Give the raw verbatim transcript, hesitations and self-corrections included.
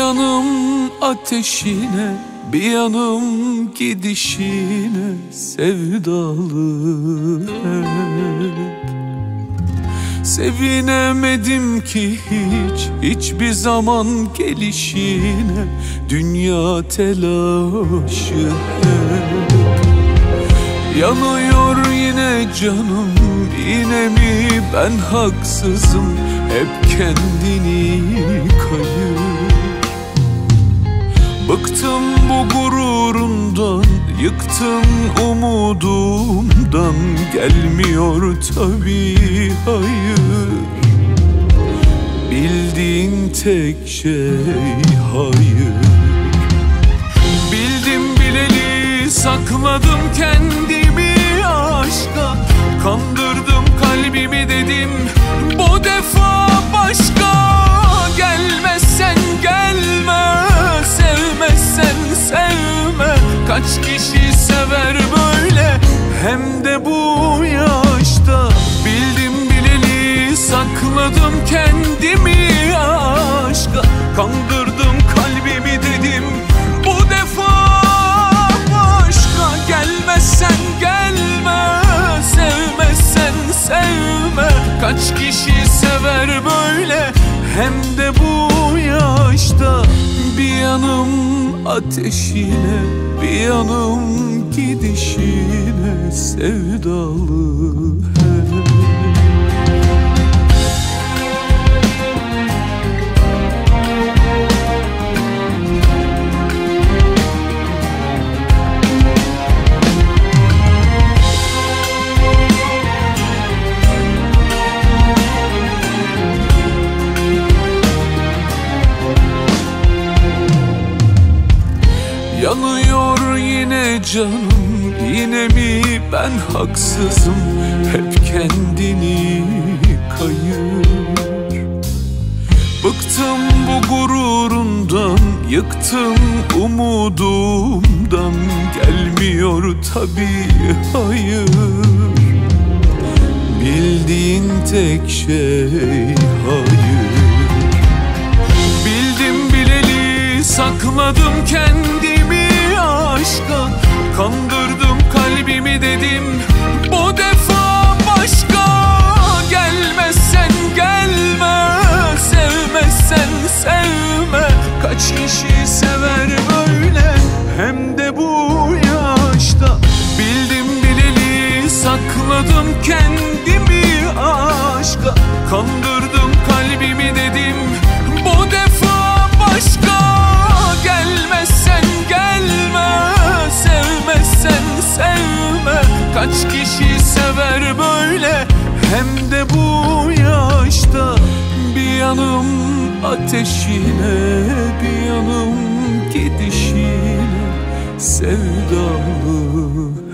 yanım ateşine, bir yanım gidişine sevdalı hep. Sevinemedim ki hiç, hiçbir zaman gelişine, dünya telaşı hep. Yanıyor yine canım, yine mi ben haksızım, hep kendini kayır. Bıktım bu gururundan, yıktın umudumdan, gelmiyor tabii hayır. Bildiğin tek şey hayır. Bildim bileli sakladım kendimi aşka, kandırdım kalbimi dedim bu defa başka. Gelmezsen gelme, sevmezsen sevme. Kaç kişi sever böyle, hem de bu yaşta. Bildim bileli sakladım kendimi aşka, kandırdım kalbimi dedim bu defa başka. Gelmezsen gelme, sevmezsen sevme. Kaç kişi sever böyle, hem de bu yaşta. Bir yanım ateşine, bir yanım gidişine sevdalı hep. Yanıyor yine canım, yine mi ben haksızım, hep kendini kayır. Bıktım bu gururundan, yıktım umudumdan, gelmiyor tabii hayır. Bildiğin tek şey hayır. Bildim bileli sakladım kendimi aşka, kandırdım kalbimi dedim bu defa başka. Gelmezsen gelme, sevmezsen sevme. Kaç kişi sever böyle, hem de bu yaşta. Bildim bileli sakladım kendimi aşka, kandırdım kalbimi dedim bu defa başka. Gelmezsen gelme, sevmezsen sevme. Kaç kişi sever böyle, hem de bu yaşta. Bir yanım ateşine, bir yanım gidişine sevdalı